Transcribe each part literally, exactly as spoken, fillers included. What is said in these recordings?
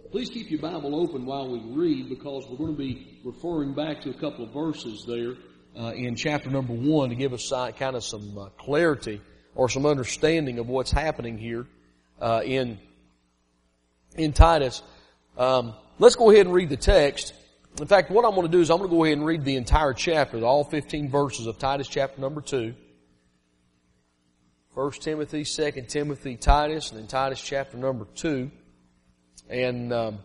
Please keep your Bible open while we read, because we're going to be referring back to a couple of verses there uh, in chapter number one to give us uh, kind of some uh, clarity or some understanding of what's happening here uh, in in Titus. Um, let's go ahead and read the text. In fact, what I'm going to do is I'm going to go ahead and read the entire chapter, all fifteen verses of Titus chapter number two. First Timothy, Second Timothy, Titus, and then Titus chapter number two. And um,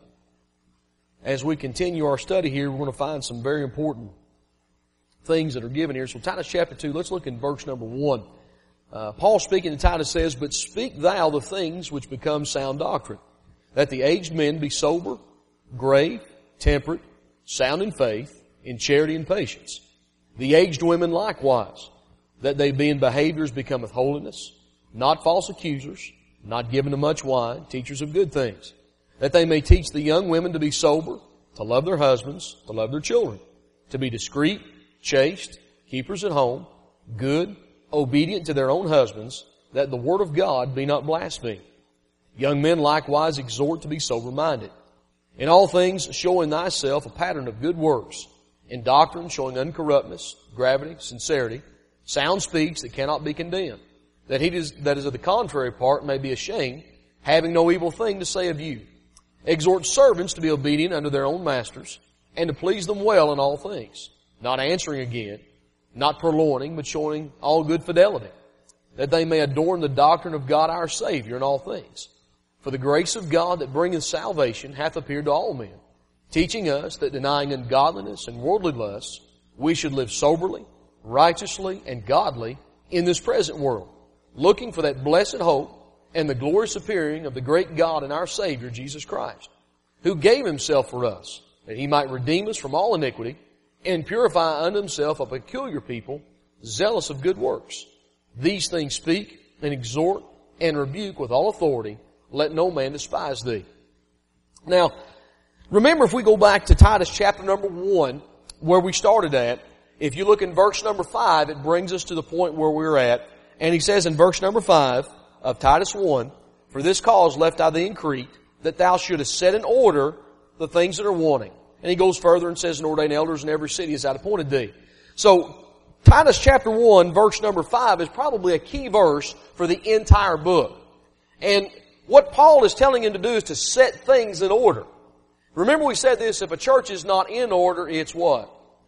as we continue our study here, we're going to find some very important things that are given here. So Titus chapter two, let's look in verse number one. Uh, Paul speaking to Titus says, "But speak thou the things which become sound doctrine, that the aged men be sober, grave, temperate, sound in faith, in charity and patience. The aged women likewise, that they be in behaviors becometh holiness, not false accusers, not given to much wine, teachers of good things, that they may teach the young women to be sober, to love their husbands, to love their children, to be discreet, chaste, keepers at home, good, obedient to their own husbands, that the word of God be not blasphemed. Young men likewise exhort to be sober-minded. In all things showing thyself a pattern of good works, in doctrine showing uncorruptness, gravity, sincerity, sound speech that cannot be condemned, that he that is of the contrary part may be ashamed, having no evil thing to say of you. Exhort servants to be obedient unto their own masters, and to please them well in all things, not answering again, not purloining, but showing all good fidelity, that they may adorn the doctrine of God our Savior in all things. For the grace of God that bringeth salvation hath appeared to all men, teaching us that denying ungodliness and worldly lusts, we should live soberly, righteously, and godly in this present world, looking for that blessed hope and the glorious appearing of the great God and our Savior, Jesus Christ, who gave Himself for us, that He might redeem us from all iniquity, and purify unto Himself a peculiar people, zealous of good works. These things speak, and exhort, and rebuke with all authority. Let no man despise thee." Now, remember, if we go back to Titus chapter number one, where we started at, if you look in verse number five, it brings us to the point where we're at. And he says in verse number five of Titus one, "For this cause left I thee in Crete, that thou shouldest set in order the things that are wanting." And he goes further and says, "And ordain elders in every city as I appointed thee." So, Titus chapter one, verse number five is probably a key verse for the entire book. And what Paul is telling him to do is to set things in order. Remember we said this, if a church is not in order, it's what?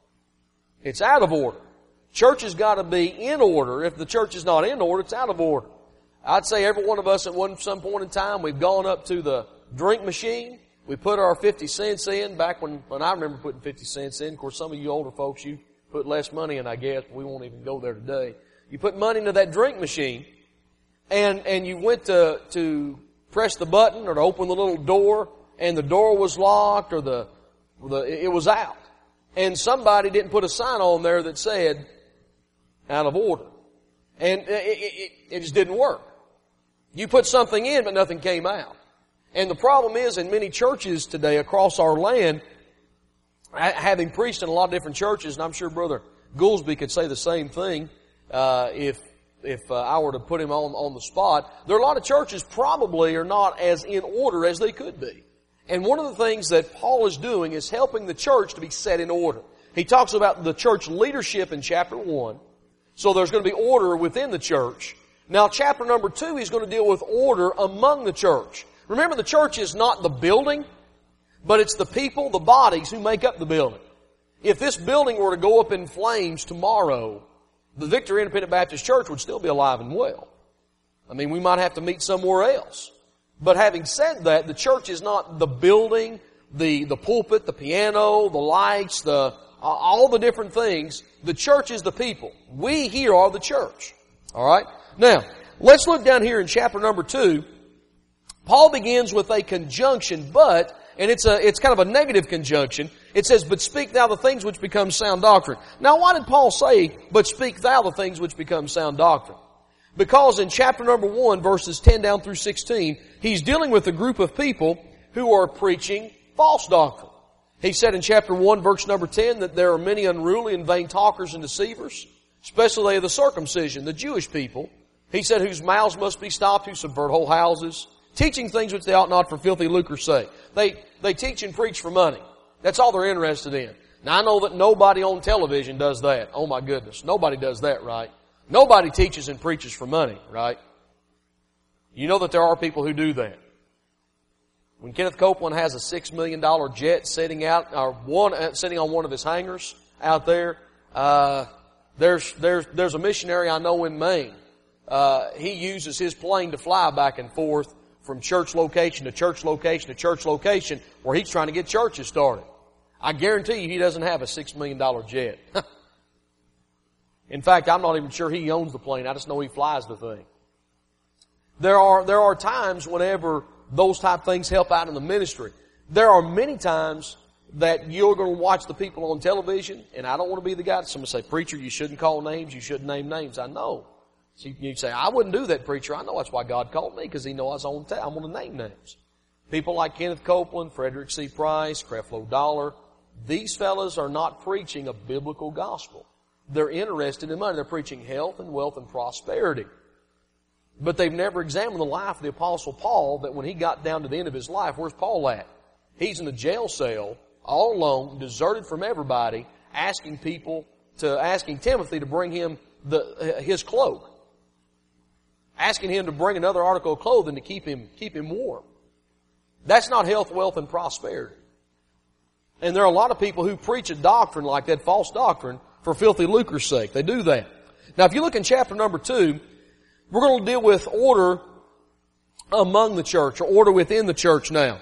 It's out of order. Church has got to be in order. If the church is not in order, it's out of order. I'd say every one of us at one some point in time, we've gone up to the drink machine. We put our fifty cents in back when, when I remember putting fifty cents in. Of course, some of you older folks, you put less money in, I guess, but we won't even go there today. You put money into that drink machine, and, and you went to, to press the button or to open the little door, and the door was locked or the, the it was out. And somebody didn't put a sign on there that said, out of order. And it, it, it just didn't work. You put something in, but nothing came out. And the problem is, in many churches today across our land, having preached in a lot of different churches, and I'm sure Brother Goolsby could say the same thing uh, if if uh, I were to put him on, on the spot, there are a lot of churches probably are not as in order as they could be. And one of the things that Paul is doing is helping the church to be set in order. He talks about the church leadership in chapter one. So there's going to be order within the church. Now, chapter number two, he's going to deal with order among the church. Remember, the church is not the building, but it's the people, the bodies who make up the building. If this building were to go up in flames tomorrow, the Victory Independent Baptist Church would still be alive and well. I mean, we might have to meet somewhere else. But having said that, the church is not the building, the, the pulpit, the piano, the lights, the all the different things. The church is the people. We here are the church. All right? Now, let's look down here in chapter number two. Paul begins with a conjunction, but, and it's a, it's kind of a negative conjunction. It says, "But speak thou the things which become sound doctrine." Now, why did Paul say, "But speak thou the things which become sound doctrine"? Because in chapter number one, verses ten down through sixteen, he's dealing with a group of people who are preaching false doctrine. He said in chapter one, verse number ten, that there are many unruly and vain talkers and deceivers, especially they of the circumcision, the Jewish people. He said, whose mouths must be stopped, who subvert whole houses, Teaching things which they ought not for filthy lucre's sake. They, they teach and preach for money. That's all they're interested in. Now I know that nobody on television does that. Oh my goodness. Nobody does that, right? Nobody teaches and preaches for money, right? You know that there are people who do that. When Kenneth Copeland has a six million dollar jet sitting out, or one, uh, sitting on one of his hangars out there, uh, there's, there's, there's a missionary I know in Maine. Uh, he uses his plane to fly back and forth from church location to church location to church location where he's trying to get churches started. I guarantee you he doesn't have a six million dollar jet. In fact, I'm not even sure he owns the plane. I just know he flies the thing. There are, there are times whenever those type of things help out in the ministry. There are many times that you're going to watch the people on television, and I don't want to be the guy that somebody say, preacher, you shouldn't call names, you shouldn't name names. I know. So you say, I wouldn't do that, preacher. I know that's why God called me, because He knows I was on, I'm going to name names. People like Kenneth Copeland, Frederick C. Price, Creflo Dollar, these fellas are not preaching a biblical gospel. They're interested in money. They're preaching health and wealth and prosperity. But they've never examined the life of the Apostle Paul, that when he got down to the end of his life, where's Paul at? He's in a jail cell, all alone, deserted from everybody, asking people to, asking Timothy to bring him the, his cloak. Asking him to bring another article of clothing to keep him, keep him warm. That's not health, wealth, and prosperity. And there are a lot of people who preach a doctrine like that, false doctrine, for filthy lucre's sake. They do that. Now if you look in chapter number two, we're going to deal with order among the church, or order within the church now.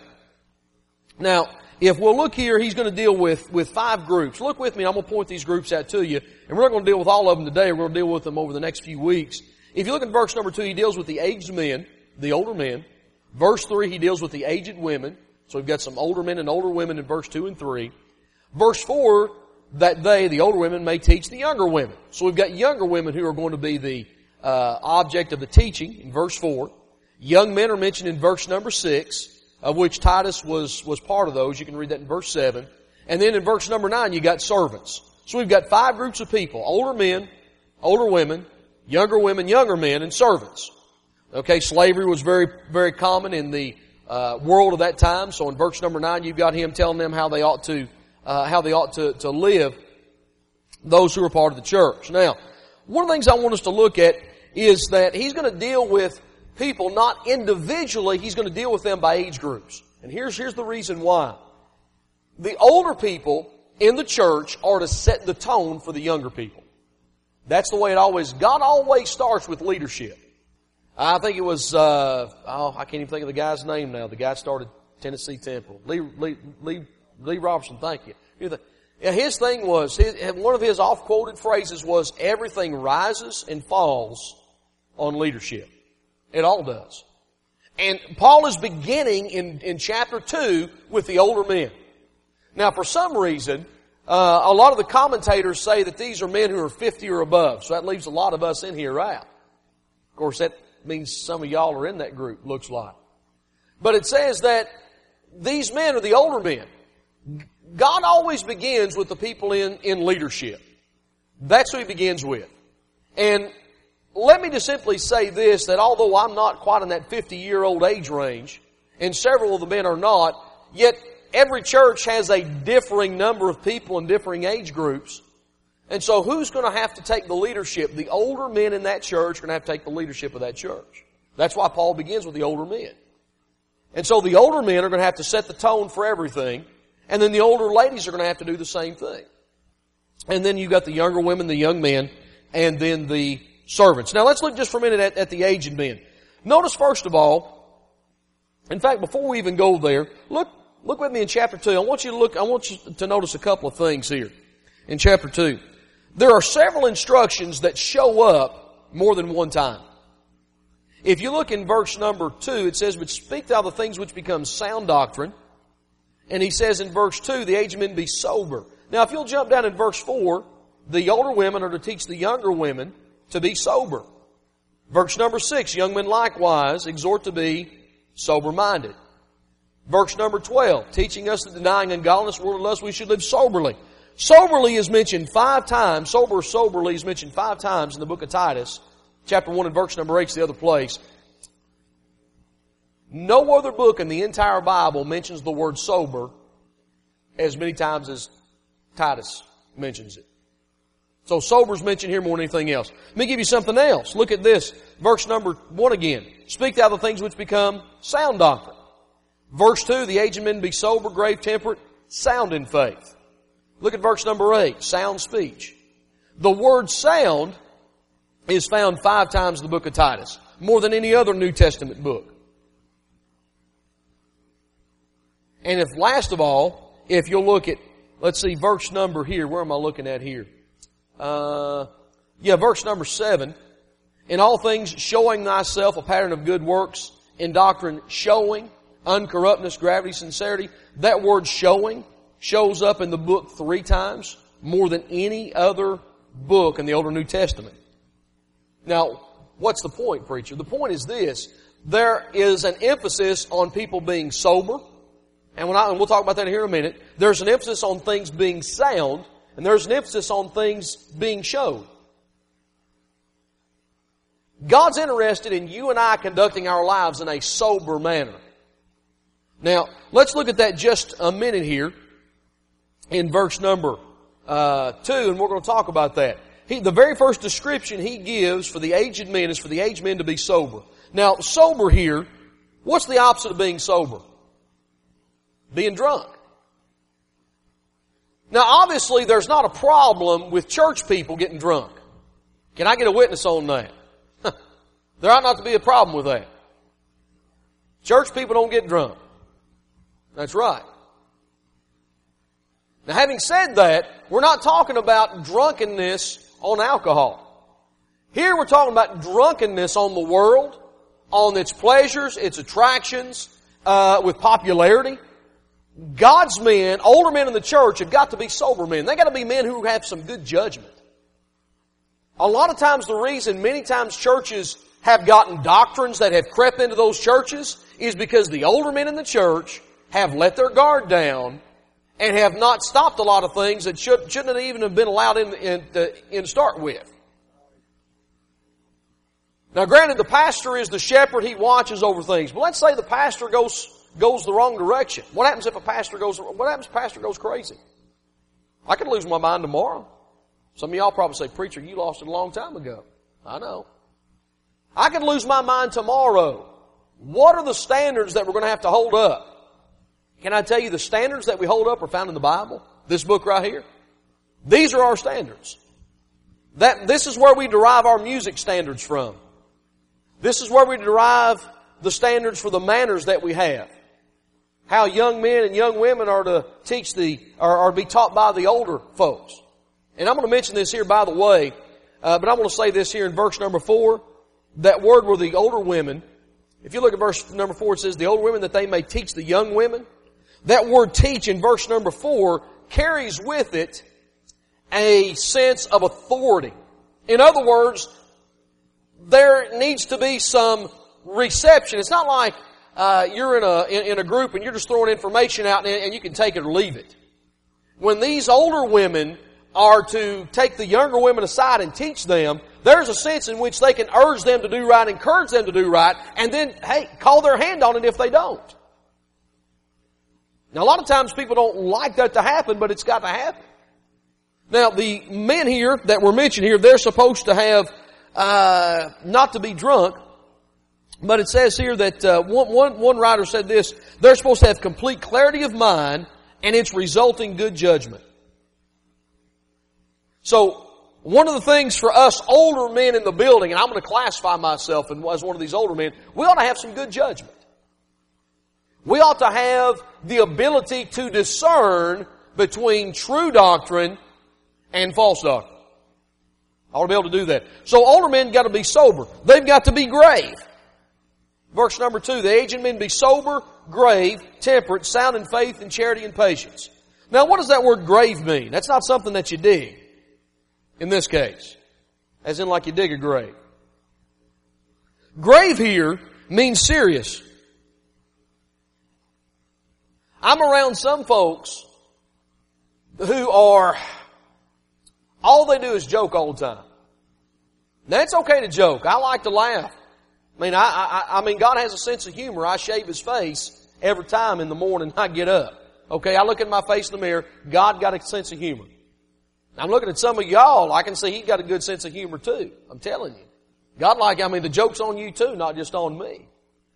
Now, if we'll look here, he's going to deal with, with five groups. Look with me, I'm going to point these groups out to you. And we're not going to deal with all of them today. We're going to deal with them over the next few weeks. If you look at verse number two, he deals with the aged men, the older men. Verse three, he deals with the aged women. So we've got some older men and older women in verse two and three. Verse four, that they, the older women, may teach the younger women. So we've got younger women who are going to be the uh, object of the teaching in verse four. Young men are mentioned in verse number six, of which Titus was, was part of those. You can read that in verse seven. And then in verse number nine, you got servants. So we've got five groups of people: older men, older women, younger women, younger men, and servants. Okay, slavery was very, very common in the uh, world of that time. So in verse number nine, you've got him telling them how they ought to, uh, how they ought to, to live, those who are part of the church. Now, one of the things I want us to look at is that he's going to deal with people not individually, he's going to deal with them by age groups. And here's, here's the reason why. The older people in the church are to set the tone for the younger people. That's the way it always, God always starts with leadership. I think it was, uh, oh, I can't even think of the guy's name now. The guy started Tennessee Temple. Lee, Lee, Lee, Lee Robertson, thank you. His thing was, his, one of his oft-quoted phrases was, everything rises and falls on leadership. It all does. And Paul is beginning in, in chapter two with the older men. Now, for some reason, uh, a lot of the commentators say that these are men who are fifty or above. So that leaves a lot of us in here out. Of course, that means some of y'all are in that group, looks like. But it says that these men are the older men. God always begins with the people in, in leadership. That's who He begins with. And let me just simply say this, that although I'm not quite in that fifty-year-old age range, and several of the men are not, yet every church has a differing number of people in differing age groups. And so who's going to have to take the leadership? The older men in that church are going to have to take the leadership of that church. That's why Paul begins with the older men. And so the older men are going to have to set the tone for everything. And then the older ladies are going to have to do the same thing. And then you've got the younger women, the young men, and then the servants. Now let's look just for a minute at, at the aged men. Notice first of all, in fact, before we even go there, look, look with me in chapter two. I want you to look, I want you to notice a couple of things here in chapter two. There are several instructions that show up more than one time. If you look in verse number two, it says, but speak thou the things which become sound doctrine. And he says in verse two, the aged men be sober. Now if you'll jump down in verse four, the older women are to teach the younger women to be sober. Verse number six, young men likewise exhort to be sober-minded. Verse number twelve, teaching us that denying ungodliness, worldly lust, we should live soberly. Soberly is mentioned five times. Sober, soberly is mentioned five times in the book of Titus. Chapter one and verse number eight is the other place. No other book in the entire Bible mentions the word sober as many times as Titus mentions it. So sober's mentioned here more than anything else. Let me give you something else. Look at this. Verse number one again. Speak thou the things which become sound doctrine. Verse two, the aged men be sober, grave, temperate, sound in faith. Look at verse number eight, sound speech. The word sound is found five times in the book of Titus, more than any other New Testament book. And if, last of all, if you'll look at, let's see, verse number here, where am I looking at here? Uh, yeah, verse number seven. In all things showing thyself a pattern of good works, in doctrine showing, uncorruptness, gravity, sincerity. That word showing shows up in the book three times, more than any other book in the Old or New Testament. Now, what's the point, preacher? The point is this. There is an emphasis on people being sober, and, when I, and we'll talk about that here in a minute. There's an emphasis on things being sound, and there's an emphasis on things being showed. God's interested in you and I conducting our lives in a sober manner. Now, let's look at that just a minute here in verse number uh, two, and we're going to talk about that. He, the very first description he gives for the aged men is for the aged men to be sober. Now, sober here, what's the opposite of being sober? Being drunk. Now, obviously, there's not a problem with church people getting drunk. Can I get a witness on that? There ought not to be a problem with that. Church people don't get drunk. That's right. Now, having said that, we're not talking about drunkenness on alcohol. Here we're talking about drunkenness on the world, on its pleasures, its attractions, uh, with popularity. God's men, older men in the church, have got to be sober men. They've got to be men who have some good judgment. A lot of times the reason many times churches have gotten doctrines that have crept into those churches is because the older men in the church have let their guard down and have not stopped a lot of things that should, shouldn't even have been allowed in, in, in to start with. Now granted, the pastor is the shepherd, he watches over things. But let's say the pastor goes goes the wrong direction. What happens if a pastor goes, what happens if a pastor goes crazy? I could lose my mind tomorrow. Some of y'all probably say, preacher, you lost it a long time ago. I know. I could lose my mind tomorrow. What are the standards that we're going to have to hold up? Can I tell you the standards that we hold up are found in the Bible? This book right here. These are our standards. That, this is where we derive our music standards from. This is where we derive the standards for the manners that we have. How young men and young women are to teach the, or are to be taught by the older folks. And I'm going to mention this here by the way, uh, but I'm going to say this here in verse number four. That word where the older women, if you look at verse number four, it says the older women that they may teach the young women. That word teach in verse number four carries with it a sense of authority. In other words, there needs to be some reception. It's not like uh, you're in a in, in a group and you're just throwing information out and, and you can take it or leave it. When these older women are to take the younger women aside and teach them, there's a sense in which they can urge them to do right, encourage them to do right, and then, hey, call their hand on it if they don't. Now, a lot of times people don't like that to happen, but it's got to happen. Now, the men here that were mentioned here, they're supposed to have, uh, not to be drunk, but it says here that, uh, one, one, one writer said this, they're supposed to have complete clarity of mind and its resulting good judgment. So, one of the things for us older men in the building, and I'm going to classify myself as one of these older men, we ought to have some good judgment. We ought to have the ability to discern between true doctrine and false doctrine. I ought to be able to do that. So older men got to be sober. They've got to be grave. Verse number two, the aged men be sober, grave, temperate, sound in faith and charity and patience. Now what does that word grave mean? That's not something that you dig. In this case. As in like you dig a grave. Grave here means serious. I'm around some folks who are, all they do is joke all the time. Now it's okay to joke. I like to laugh. I mean, I, I, I mean, God has a sense of humor. I shave His face every time in the morning I get up. Okay, I look at my face in the mirror. God got a sense of humor. I'm looking at some of y'all. I can see He's got a good sense of humor too. I'm telling you. God like, I mean, the joke's on you too, not just on me.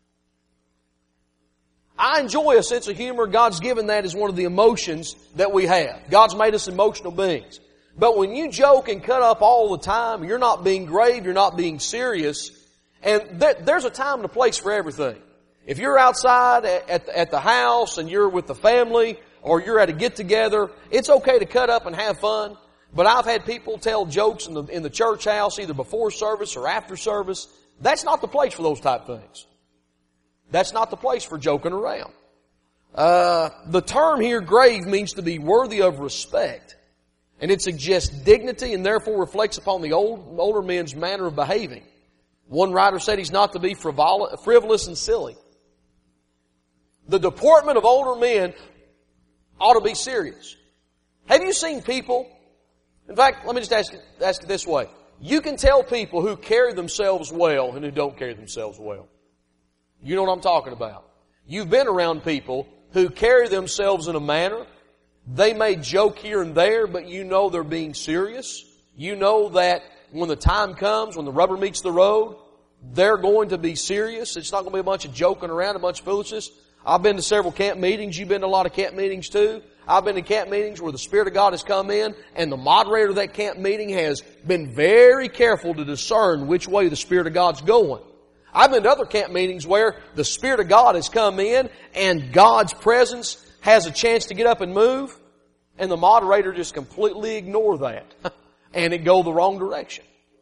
I enjoy a sense of humor. God's given that as one of the emotions that we have. God's made us emotional beings. But when you joke and cut up all the time, you're not being grave, you're not being serious, and th- there's a time and a place for everything. If you're outside at, at, at the house and you're with the family or you're at a get-together, it's okay to cut up and have fun. But I've had people tell jokes in the, in the church house either before service or after service. That's not the place for those type things. That's not the place for joking around. Uh, the term here, grave, means to be worthy of respect. And it suggests dignity and therefore reflects upon the old, older men's manner of behaving. One writer said he's not to be frivol- frivolous and silly. The deportment of older men ought to be serious. Have you seen people? In fact, let me just ask, ask it this way. You can tell people who carry themselves well and who don't carry themselves well. You know what I'm talking about. You've been around people who carry themselves in a manner. They may joke here and there, but you know they're being serious. You know that when the time comes, when the rubber meets the road, they're going to be serious. It's not going to be a bunch of joking around, a bunch of foolishness. I've been to several camp meetings. You've been to a lot of camp meetings too. I've been to camp meetings where the Spirit of God has come in and the moderator of that camp meeting has been very careful to discern which way the Spirit of God's going. I've been to other camp meetings where the Spirit of God has come in and God's presence has a chance to get up and move, and the moderator just completely ignore that and it go the wrong direction.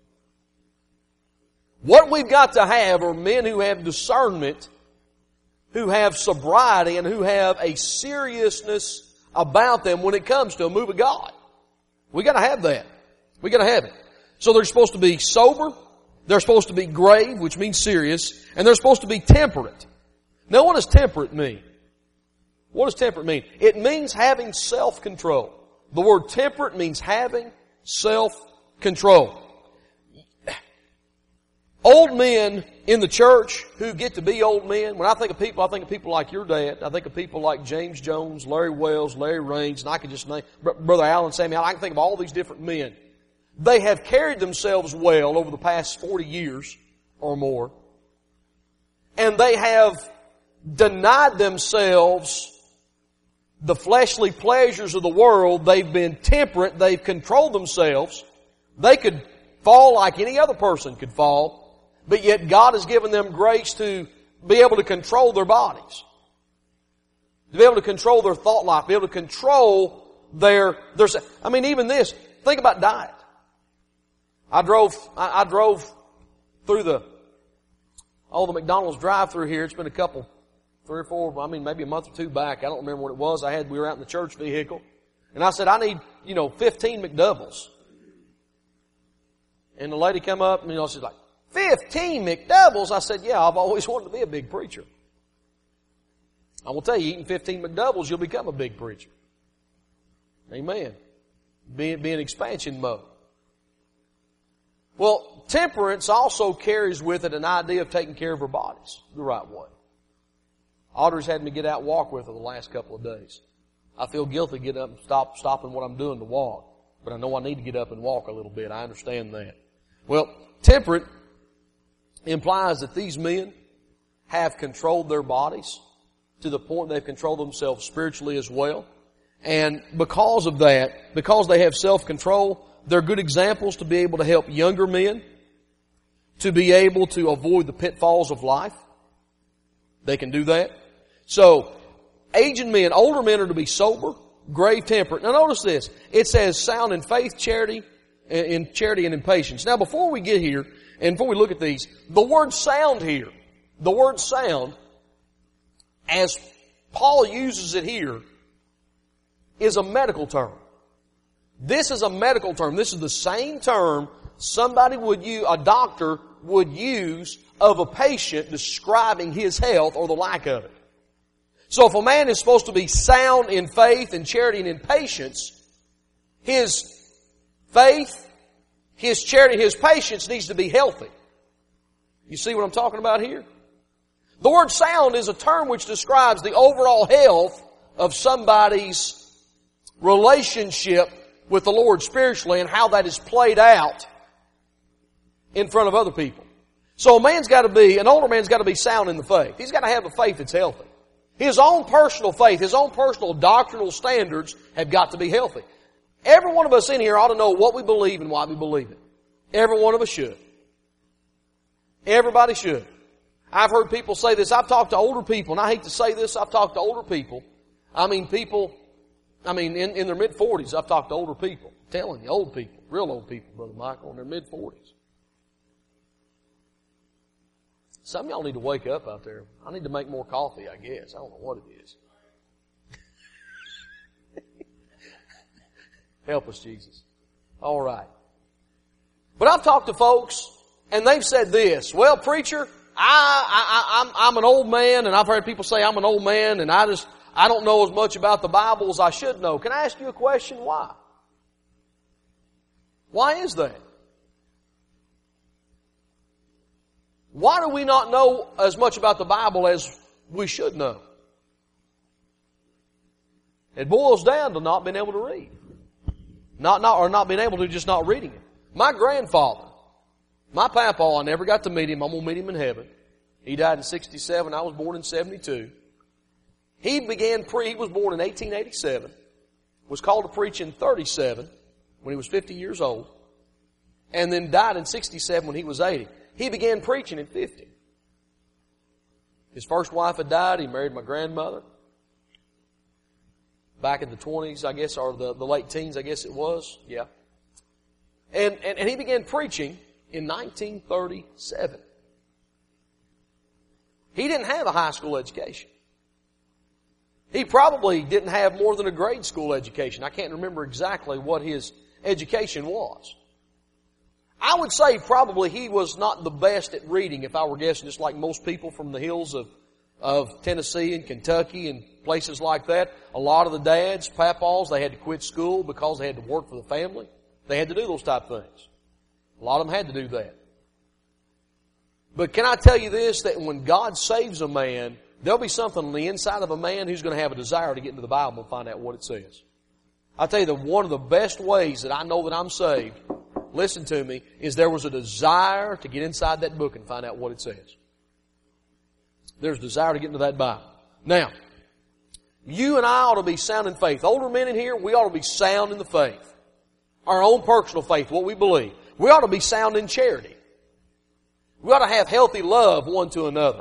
What we've got to have are men who have discernment, who have sobriety, and who have a seriousness about them when it comes to a move of God. We got to have that. We got to have it. So they're supposed to be sober. They're supposed to be grave, which means serious, and they're supposed to be temperate. Now, what does temperate mean? What does temperate mean? It means having self-control. The word temperate means having self-control. Old men in the church who get to be old men, when I think of people, I think of people like your dad. I think of people like James Jones, Larry Wells, Larry Raines, and I could just name Brother Allen, Samuel. I can think of all these different men. They have carried themselves well over the past forty years or more. And they have denied themselves the fleshly pleasures of the world. They've been temperate. They've controlled themselves. They could fall like any other person could fall. But yet God has given them grace to be able to control their bodies. To be able to control their thought life. Be able to control their, their, I mean even this, think about diet. I drove, I, I drove through the, oh, the McDonald's drive-through here. It's been a couple, three or four, I mean maybe a month or two back. I don't remember what it was. I had, we were out in the church vehicle. And I said, I need, you know, fifteen McDoubles. And the lady come up and, you know, she's like, fifteen McDoubles? I said, yeah, I've always wanted to be a big preacher. I will tell you, eating fifteen McDoubles, you'll become a big preacher. Amen. Be, be in expansion mode. Well, temperance also carries with it an idea of taking care of our bodies the right way. Audrey's had me get out and walk with her the last couple of days. I feel guilty getting up and stop, stopping what I'm doing to walk. But I know I need to get up and walk a little bit. I understand that. Well, temperate implies that these men have controlled their bodies to the point they've controlled themselves spiritually as well. And because of that, because they have self-control, they're good examples to be able to help younger men to be able to avoid the pitfalls of life. They can do that. So, aging men, older men are to be sober, grave, temperate. Now notice this. It says sound in faith, charity, in charity and in patience. Now before we get here, and before we look at these, the word sound here, the word sound, as Paul uses it here, is a medical term. This is a medical term. This is the same term somebody would use, a doctor would use of a patient describing his health or the lack of it. So if a man is supposed to be sound in faith and charity and in patience, his faith, his charity, his patience needs to be healthy. You see what I'm talking about here? The word sound is a term which describes the overall health of somebody's relationship with the Lord spiritually and how that is played out in front of other people. So a man's got to be, an older man's got to be sound in the faith. He's got to have a faith that's healthy. His own personal faith, his own personal doctrinal standards have got to be healthy. Every one of us in here ought to know what we believe and why we believe it. Every one of us should. Everybody should. I've heard people say this. I've talked to older people, and I hate to say this, I've talked to older people. I mean people, I mean in, in their mid-forties, I've talked to older people. I'm telling you, old people, real old people, Brother Michael, in their mid-forties. Some of y'all need to wake up out there. I need to make more coffee, I guess. I don't know what it is. Help us, Jesus. All right. But I've talked to folks, and they've said this, well, preacher, I, I, I'm, I'm an old man, and I've heard people say I'm an old man, and I just, I don't know as much about the Bible as I should know. Can I ask you a question? Why? Why is that? Why do we not know as much about the Bible as we should know? It boils down to not being able to read. Not, not, or not being able to, just not reading it. My grandfather, my papa, I never got to meet him. I'm going to meet him in heaven. He died in sixty-seven. I was born in seventy-two. He began pre, he was born in eighteen eighty-seven. Was called to preach in thirty-seven when he was fifty years old. And then died in sixty-seven when he was eighty. He began preaching at fifty. His first wife had died. He married my grandmother. Back in the twenties, I guess, or the, the late teens, I guess it was. Yeah. And, and, and he began preaching in nineteen thirty-seven. He didn't have a high school education. He probably didn't have more than a grade school education. I can't remember exactly what his education was. I would say probably he was not the best at reading, if I were guessing, just like most people from the hills of, of Tennessee and Kentucky and places like that. A lot of the dads, papaws, they had to quit school because they had to work for the family. They had to do those type of things. A lot of them had to do that. But can I tell you this, that when God saves a man, there'll be something on the inside of a man who's going to have a desire to get into the Bible and find out what it says. I'll tell you that one of the best ways that I know that I'm saved, listen to me, is there was a desire to get inside that book and find out what it says. There's a desire to get into that Bible. Now, you and I ought to be sound in faith. Older men in here, we ought to be sound in the faith. Our own personal faith, what we believe. We ought to be sound in charity. We ought to have healthy love one to another.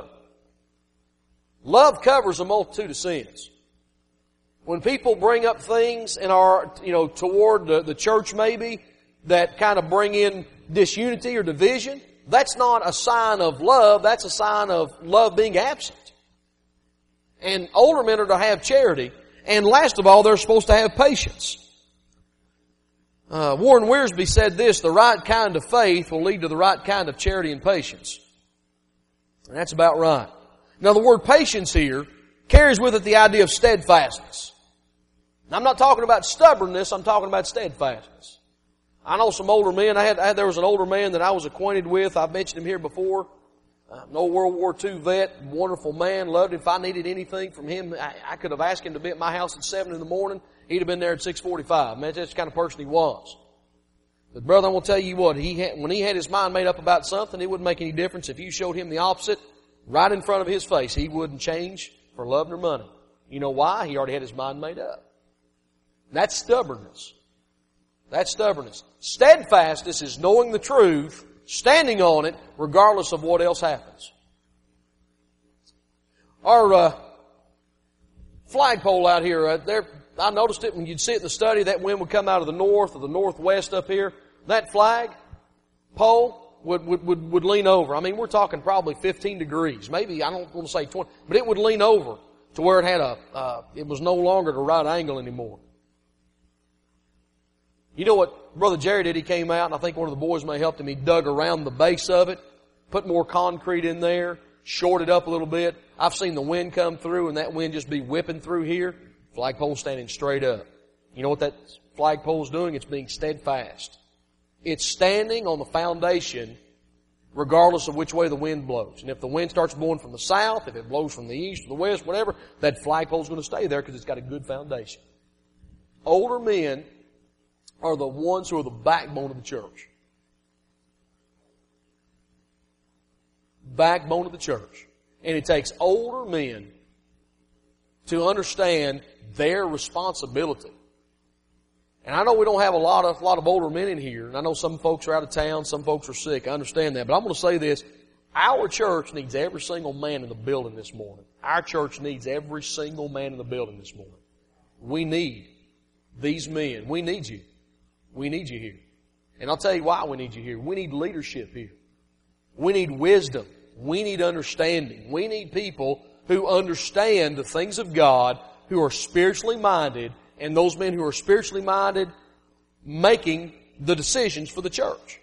Love covers a multitude of sins. When people bring up things in our, you know, toward the, the church maybe, that kind of bring in disunity or division, that's not a sign of love, that's a sign of love being absent. And older men are to have charity. And last of all, they're supposed to have patience. Uh, Warren Wiersbe said this, the right kind of faith will lead to the right kind of charity and patience. And that's about right. Now the word patience here carries with it the idea of steadfastness. Now, I'm not talking about stubbornness, I'm talking about steadfastness. I know some older men. I had, I had there was an older man that I was acquainted with. I've mentioned him here before. Uh, an old World War Two vet, wonderful man, loved him. If I needed anything from him, I, I could have asked him to be at my house at seven in the morning. He'd have been there at six forty-five. Man, that's the kind of person he was. But brother, I'm going to tell you what, he had, when he had his mind made up about something, it wouldn't make any difference if you showed him the opposite right in front of his face. He wouldn't change for love nor money. You know why? He already had his mind made up. That's stubbornness. That's stubbornness. Steadfastness is knowing the truth, standing on it, regardless of what else happens. Our uh, flagpole out here, uh, there, I noticed it when you'd see it in the study, that wind would come out of the north or the northwest up here. That flag pole would, would, would, would lean over. I mean, we're talking probably fifteen degrees. Maybe, I don't want to say twenty, but it would lean over to where it had a, uh, it was no longer at a right angle anymore. You know what Brother Jerry did? He came out, and I think one of the boys may have helped him. He dug around the base of it, put more concrete in there, shored it up a little bit. I've seen the wind come through, and that wind just be whipping through here. Flagpole standing straight up. You know what that flagpole's doing? It's being steadfast. It's standing on the foundation regardless of which way the wind blows. And if the wind starts blowing from the south, if it blows from the east or the west, whatever, that flagpole's going to stay there because it's got a good foundation. Older men are the ones who are the backbone of the church. Backbone of the church. And it takes older men to understand their responsibility. And I know we don't have a lot of, a lot of older men in here, and I know some folks are out of town, some folks are sick, I understand that, but I'm going to say this, our church needs every single man in the building this morning. Our church needs every single man in the building this morning. We need these men. We need you. We need you here. And I'll tell you why we need you here. We need leadership here. We need wisdom. We need understanding. We need people who understand the things of God, who are spiritually minded, and those men who are spiritually minded making the decisions for the church.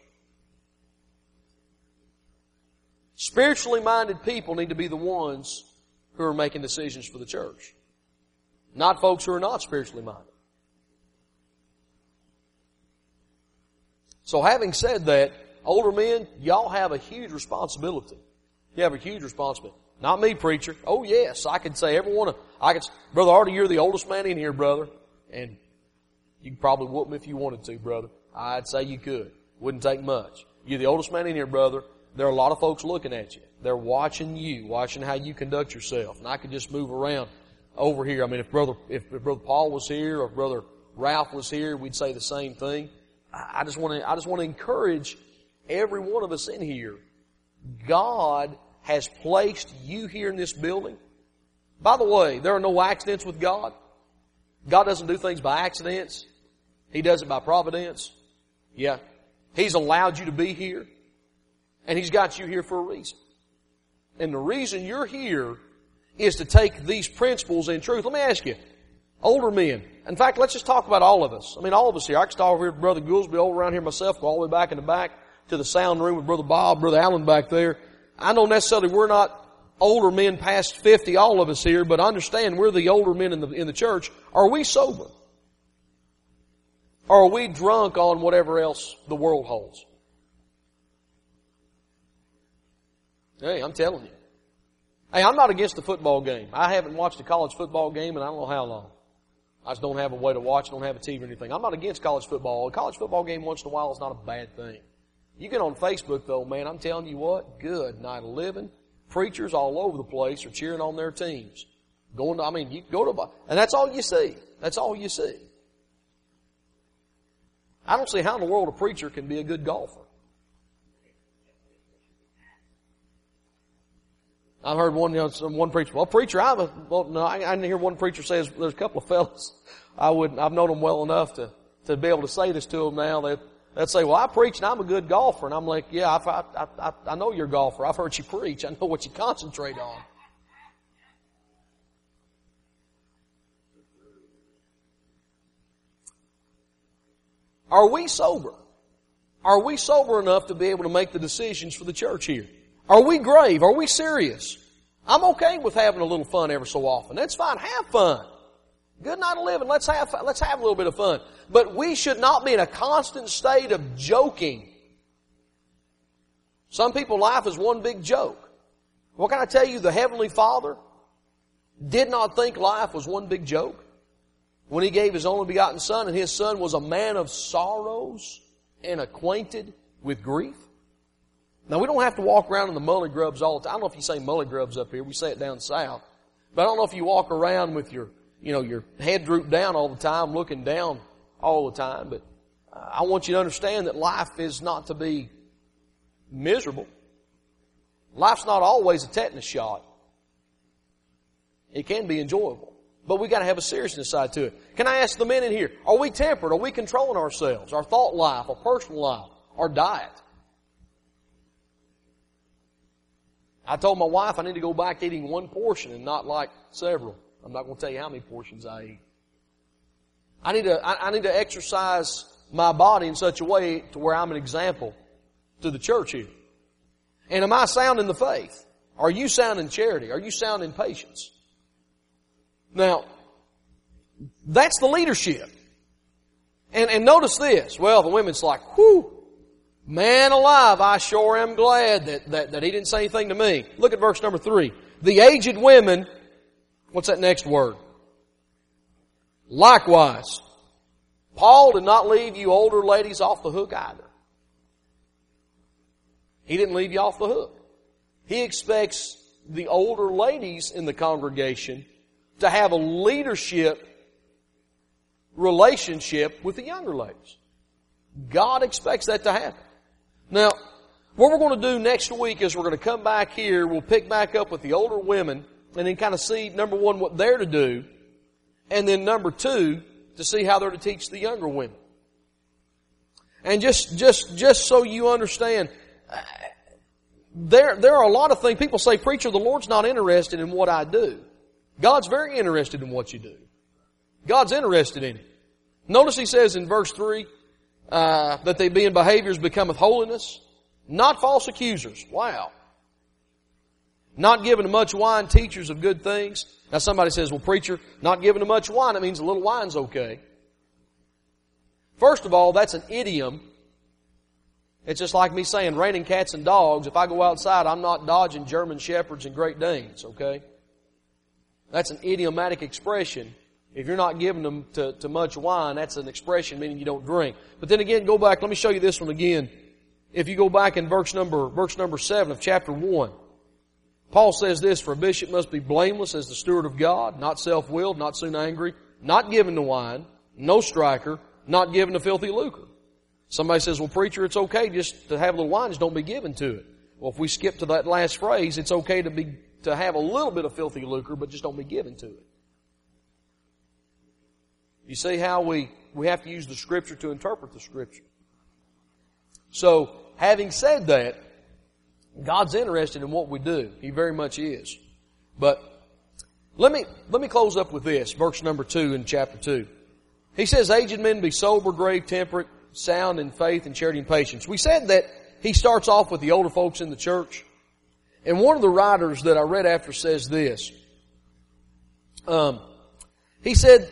Spiritually minded people need to be the ones who are making decisions for the church. Not folks who are not spiritually minded. So having said that, older men, y'all have a huge responsibility. You have a huge responsibility. Not me, preacher. Oh yes, I could say every one of, I could, Brother Artie, you're the oldest man in here, brother. And you could probably whoop me if you wanted to, brother. I'd say you could. Wouldn't take much. You're the oldest man in here, brother. There are a lot of folks looking at you. They're watching you, watching how you conduct yourself. And I could just move around over here. I mean, if brother, if, if brother Paul was here or if brother Ralph was here, we'd say the same thing. I just want to, I just want to encourage every one of us in here. God has placed you here in this building. By the way, there are no accidents with God. God doesn't do things by accidents. He does it by providence. Yeah. He's allowed you to be here. And He's got you here for a reason. And the reason you're here is to take these principles in truth. Let me ask you, older men. In fact, let's just talk about all of us. I mean, all of us here. I can start over here with Brother Goolsby, over around here myself, go all the way back in the back to the sound room with Brother Bob, Brother Allen back there. I know necessarily we're not older men past fifty, all of us here, but understand we're the older men in the, in the church. Are we sober? Or are we drunk on whatever else the world holds? Hey, I'm telling you. Hey, I'm not against the football game. I haven't watched a college football game in I don't know how long. I just don't have a way to watch, don't have a T V or anything. I'm not against college football. A college football game once in a while is not a bad thing. You get on Facebook though, man, I'm telling you what, good night of living. Preachers all over the place are cheering on their teams. Going to, I mean, you go to, and that's all you see. That's all you see. I don't see how in the world a preacher can be a good golfer. I've heard one, you know, some, one preacher, well, preacher, I'm a, well, no, I, I didn't hear one preacher say, there's a couple of fellas, I wouldn't, I've known them well enough to, to be able to say this to them now. They, they'd say, well, I preach and I'm a good golfer. And I'm like, yeah, I, I, I, I know you're a golfer. I've heard you preach. I know what you concentrate on. Are we sober? Are we sober enough to be able to make the decisions for the church here? Are we grave? Are we serious? I'm okay with having a little fun every so often. That's fine. Have fun. Good night of living. Let's have, let's have a little bit of fun. But we should not be in a constant state of joking. Some people's life is one big joke. What can I tell you? The Heavenly Father did not think life was one big joke when He gave His only begotten Son, and His Son was a man of sorrows and acquainted with grief. Now, we don't have to walk around in the mully grubs all the time. I don't know if you say mully grubs up here. We say it down south. But I don't know if you walk around with your, you know, your head drooped down all the time, looking down all the time. But I want you to understand that life is not to be miserable. Life's not always a tetanus shot. It can be enjoyable. But we got to have a seriousness side to it. Can I ask the men in here, are we tempered? Are we controlling ourselves? Our thought life, our personal life, our diet? I told my wife I need to go back to eating one portion and not like several. I'm not going to tell you how many portions I eat. I need to, I, I need to exercise my body in such a way to where I'm an example to the church here. And am I sound in the faith? Are you sound in charity? Are you sound in patience? Now, that's the leadership. And, and notice this. Well, the women's like, whew, Man alive, I sure am glad that, that, that he didn't say anything to me. Look at verse number three. The aged women, what's that next word? Likewise. Paul did not leave you older ladies off the hook either. He didn't leave you off the hook. He expects the older ladies in the congregation to have a leadership relationship with the younger ladies. God expects that to happen. Now, what we're going to do next week is we're going to come back here, we'll pick back up with the older women, and then kind of see, number one, what they're to do, and then number two, to see how they're to teach the younger women. And just, just, just so you understand, there, there are a lot of things, people say, preacher, the Lord's not interested in what I do. God's very interested in what you do. God's interested in it. Notice he says in verse three, uh, that they be in behaviors becometh holiness, not false accusers. Wow. Not given to much wine, teachers of good things. Now somebody says, well preacher, not given to much wine, that means a little wine's okay. First of all, that's an idiom. It's just like me saying raining cats and dogs. If I go outside, I'm not dodging German Shepherds and Great Danes, okay? That's an idiomatic expression. If you're not giving them to, to much wine, that's an expression meaning you don't drink. But then again, go back, let me show you this one again. If you go back in verse number, verse number seven of chapter one, Paul says this, for a bishop must be blameless as the steward of God, not self-willed, not soon angry, not given to wine, no striker, not given to filthy lucre. Somebody says, well preacher, it's okay just to have a little wine, just don't be given to it. Well, if we skip to that last phrase, it's okay to be, to have a little bit of filthy lucre, but just don't be given to it. You see how we, we have to use the Scripture to interpret the Scripture. So, having said that, God's interested in what we do. He very much is. But, let me, let me close up with this, verse number two in chapter two. He says, aged men be sober, grave, temperate, sound in faith and charity and patience. We said that he starts off with the older folks in the church. And one of the writers that I read after says this. Um, he said,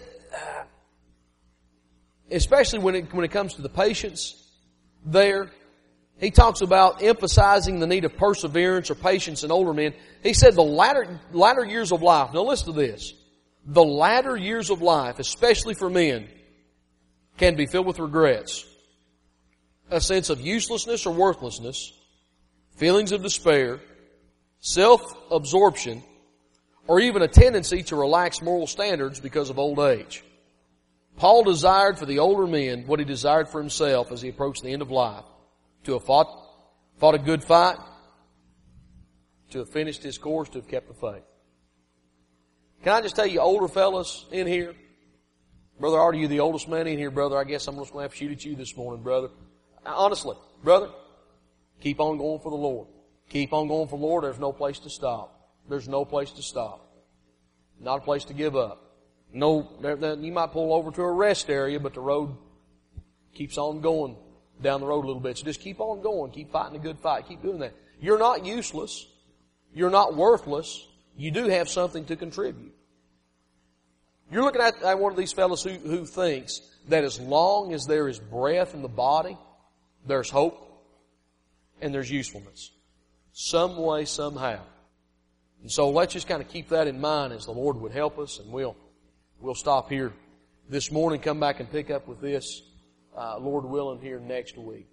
especially when it, when it comes to the patience there, he talks about emphasizing the need of perseverance or patience in older men. He said the latter, latter years of life, now listen to this, the latter years of life, especially for men, can be filled with regrets, a sense of uselessness or worthlessness, feelings of despair, self-absorption, or even a tendency to relax moral standards because of old age. Paul desired for the older men what he desired for himself as he approached the end of life. To have fought, fought a good fight, to have finished his course, to have kept the faith. Can I just tell you, older fellas in here, Brother Artie, you the oldest man in here, brother, I guess I'm just going to have to shoot at you this morning, brother. Honestly, brother, keep on going for the Lord. Keep on going for the Lord. There's no place to stop. There's no place to stop. Not a place to give up. No, you might pull over to a rest area, but the road keeps on going down the road a little bit. So just keep on going. Keep fighting a good fight. Keep doing that. You're not useless. You're not worthless. You do have something to contribute. You're looking at, at one of these fellows who, who thinks that as long as there is breath in the body, there's hope and there's usefulness. Some way, somehow. And so let's just kind of keep that in mind as the Lord would help us, and we'll We'll stop here this morning, come back and pick up with this, uh, Lord willing, here next week.